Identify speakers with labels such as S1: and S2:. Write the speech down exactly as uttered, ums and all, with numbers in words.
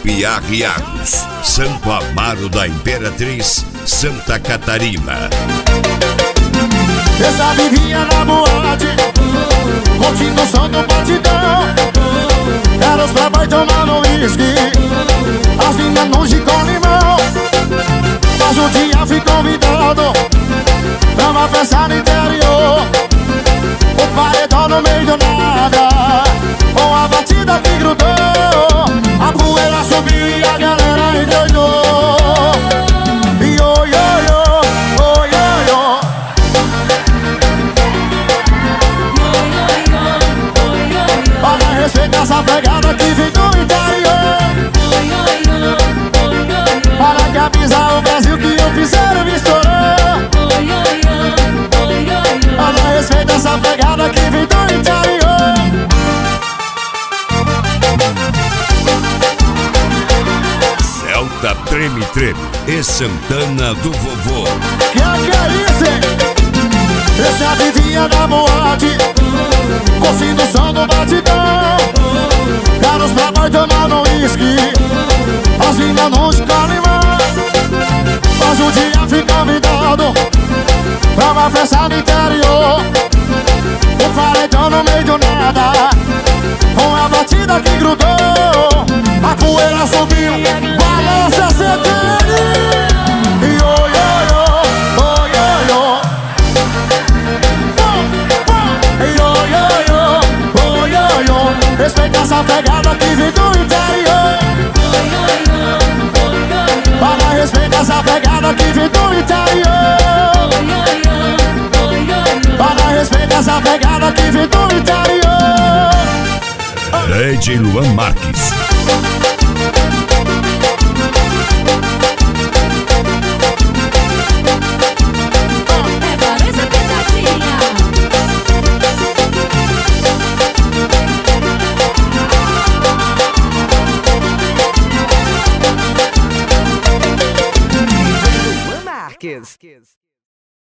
S1: Grupo Arriados, Santo Amaro da Imperatriz, Santa Catarina.
S2: Eu já vivia na boate, curtindo o som do batidão. Era os playboy tomando uísque, as meninas de com limão. Mas um dia fui convidado pra uma festa no interior. O paredão no meio do nada, com a batida que grudou. A poeira subiu e a galera endoidou. E oi, oi, oi, oi, oi, oi. Olha, respeita essa pegada que vem do interior. Para que avisar o Brasil que o piseiro me estourou. Olha, respeita essa pegada que vem do interior.
S1: Celta Treme Treme e Santana do Vovô.
S2: Que é que é isso, hein? Eu já vivia na boate, curtindo o som do batidão. Caras pra nós tomando uísque, as minas não escolhem limão. Mas um dia fui convidado pra uma festa no interior. O paredão no meio do nada, com a batida que grudou. A poeira subiu, balança C T N. E oi, oi, oi, oi, oi, oi. E oi, oi, oi, oi, oi, oi. Respeita essa pegada que vem do interior. Para respeita essa pegada que vem do interior. Para respeita essa pegada que vem do interior.
S1: Lady Luan Marques.
S3: Marques.